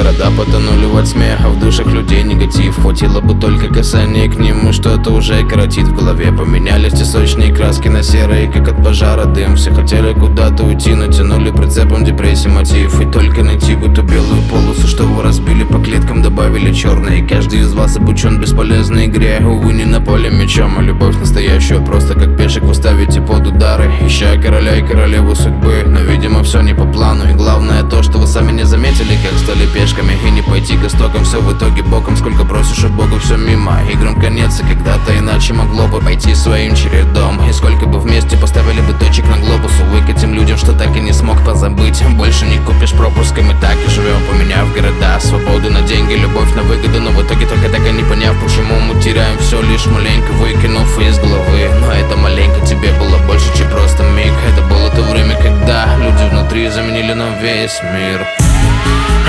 Города потонули во тьме, а в душах людей негатив. Хватило бы только касания к ним, и что-то уже коротит в голове. Поменялись те сочные краски на серые, как от пожара дым. Все хотели куда-то уйти, натянули прицепом депрессии мотив. И только найти бы ту белую полосу, что вы разбили по клеткам, добавили черные. И каждый из вас обучен бесполезной игре, увы, не на поле мечом, а любовь настоящую просто как пешек вы ставите под удары, ища короля и королеву судьбы. Но видимо все не по плану, и главное то, что вы сами не заметили, как стали пешками. И не пойти к истокам, все в итоге боком. Сколько просишь от Бога, все мимо. Играм конец, и когда-то иначе могло бы пойти своим чередом. И сколько бы вместе поставили бы точек на глобус, увы, к этим людям, что так и не смог позабыть. Больше не купишь пропуска, мы так и живем, поменяв города. Свободу на деньги, любовь на выгоду, но в итоге только так и не поняв, почему мы теряем все, лишь маленько выкинув из головы. Но это маленько тебе было больше, чем просто миг. Это было то время, когда люди внутри заменили нам весь мир.